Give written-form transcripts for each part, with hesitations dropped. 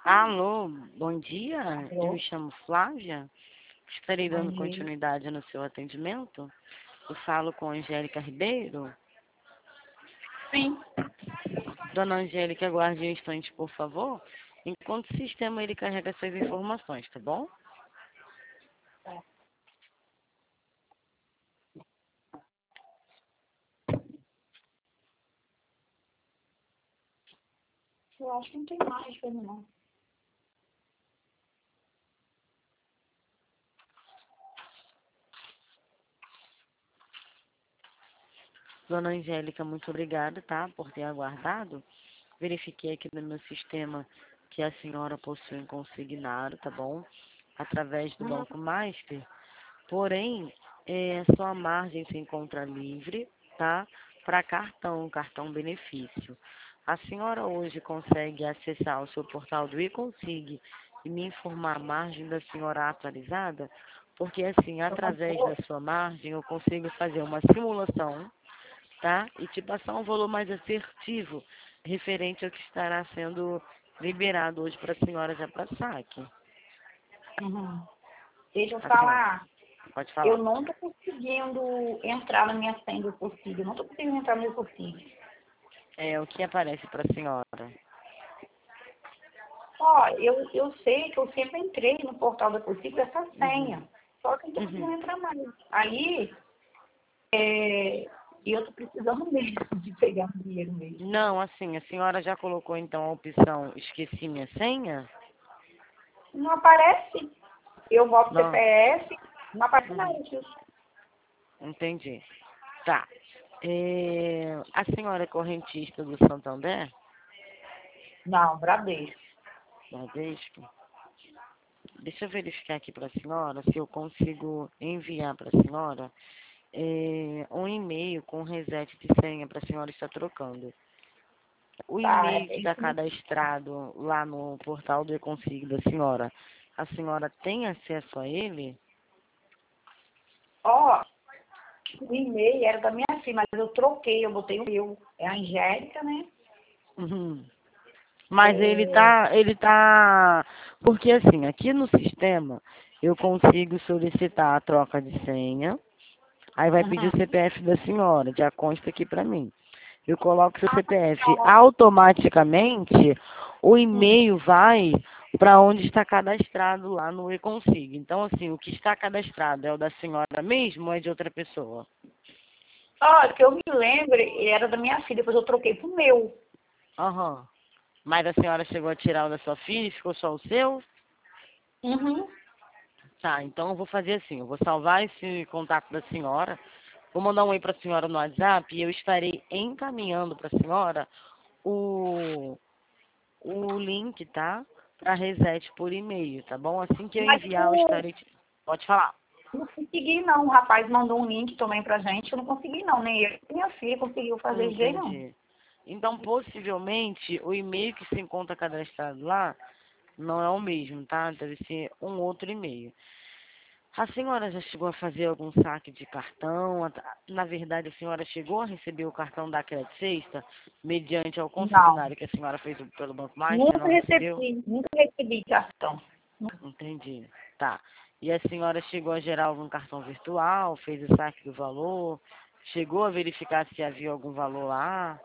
Alô, bom dia. Eu Alô, me chamo Flávia. Estarei bom dando dia. continuidade no seu atendimento. Eu falo com a Angélica Ribeiro. Sim. Dona Angélica, aguarde um instante, por favor, enquanto o sistema ele carrega essas informações, tá bom? Eu acho que não tem mais pra mim, não. Dona Angélica, muito obrigada, tá, por ter aguardado. Verifiquei aqui no meu sistema que a senhora possui um consignado, tá bom? Através do Uhum. Banco Master. Porém, sua margem se encontra livre, tá? Para cartão benefício. A senhora hoje consegue acessar o seu portal do eConsig e me informar a margem da senhora atualizada? Porque assim, Eu não através tô. da sua margem, eu consigo fazer uma simulação, tá? E te passar um valor mais assertivo referente ao que estará sendo liberado hoje para a senhora já para saque. Uhum. Deixa eu A senhora, falar. pode Eu falar. não tô conseguindo entrar na minha senha do Consigo. Eu não tô conseguindo entrar no meu Consigo. O que aparece para a senhora? Ó, eu sei que eu sempre entrei no portal da Consigo dessa Uhum. senha. Só que eu não tô conseguindo Uhum. entrar mais. Aí, eu tô precisando mesmo de pegar um dinheiro mesmo. Não, assim, a senhora já colocou então a opção esqueci minha senha? Não aparece. Eu boto Não. CPF, não aparece nada Uhum. disso. Entendi. Tá. A senhora é correntista do Santander? Não, Bradesco. Bradesco? Deixa eu verificar aqui para a senhora se eu consigo enviar para a senhora um e-mail com reset de senha para a senhora estar trocando. O Tá, e-mail que está cadastrado lá no portal do eConsig da senhora, a senhora tem acesso a ele? ó, o e-mail era da minha filha, mas eu troquei, eu botei o meu. É a Angélica, né? Uhum. Mas É, ele tá, porque assim, aqui no sistema eu consigo solicitar a troca de senha, aí vai pedir o uhum. CPF da senhora, já consta aqui para mim. Eu coloco seu CPF Ó, automaticamente, o hum. e-mail vai para onde está cadastrado lá no eConsig. Então, assim, o que está cadastrado é o da senhora mesmo ou é de outra pessoa? Ó, que eu me lembro, era da minha filha, depois eu troquei pro meu. Aham. Mas a senhora chegou a tirar o da sua filha e ficou só o seu? Uhum. Tá, então eu vou fazer assim, eu vou salvar esse contato da senhora, vou mandar um oi para a senhora no WhatsApp e eu estarei encaminhando para a senhora o, o link, tá? Para reset por e-mail, tá bom? Assim que eu Mas enviar, eu estarei... Pode falar. eu não consegui, não. O rapaz mandou um link também pra gente, eu não consegui, não. Nem eu, nem minha filha conseguiu fazer de jeito, não. Entendi. Então, possivelmente, o e-mail que se encontra cadastrado lá não é o mesmo, tá? Deve ser um outro e-mail. A senhora já chegou a fazer algum saque de cartão? Na verdade, a senhora chegou a receber o cartão da Credit Sexta mediante ao Não. consignário que a senhora fez pelo Banco Master, não recebeu? Nunca recebi cartão. Entendi. Tá. E a senhora chegou a gerar algum cartão virtual, fez o saque do valor, chegou a verificar se havia algum valor lá?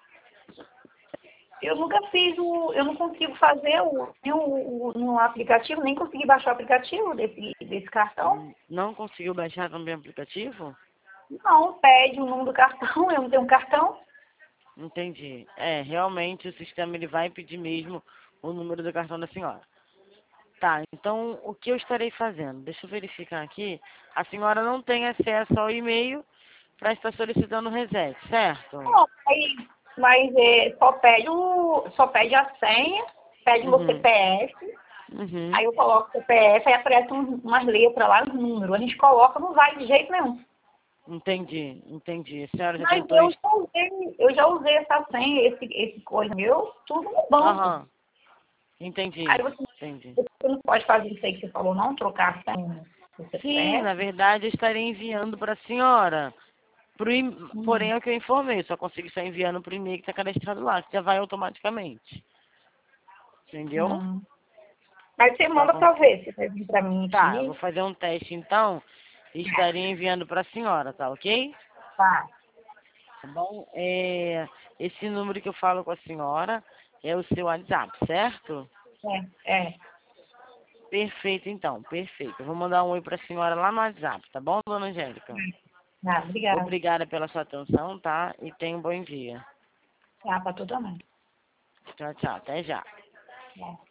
Eu nunca fiz eu não consigo fazer no aplicativo, nem consegui baixar o aplicativo desse cartão. Não conseguiu baixar também o aplicativo? Não, pede o número do cartão, eu não tenho um cartão. Entendi. Realmente o sistema ele vai pedir mesmo o número do cartão da senhora. Tá, então o que eu estarei fazendo? Deixa eu verificar aqui. A senhora não tem acesso ao e-mail para estar solicitando o reset, certo? Não, mas só pede a senha, pede o meu Uhum. CPF, Uhum. aí eu coloco o CPF, aí aparece umas letras lá, os números. A gente coloca, não vai de jeito nenhum. Entendi, entendi. A senhora já Mas tentou isso? eu já usei essa senha, esse coisa meu, tudo no banco. Aham, entendi, Aí entendi. você não pode fazer isso aí que você falou, não, trocar a senha do Sim, na CPF. verdade eu estarei enviando para a senhora. Porém, Hum, é o que eu informei, só consigo estar enviando para o e-mail que está cadastrado lá, que já vai automaticamente. Entendeu? hum. Aí você manda pra ver se vai vir pra mim Tá, eu aqui. vou fazer um teste então e estaria enviando pra senhora, tá ok? Tá. Tá bom? Esse número que eu falo com a senhora é o seu WhatsApp, certo? É. Perfeito, então, perfeito. Eu vou mandar um oi pra senhora lá no WhatsApp, tá bom, dona Angélica? Ah, obrigada. Obrigada pela sua atenção, tá? E tenha um bom dia. Tá, pra tu também. Tchau, tchau. Até já. É.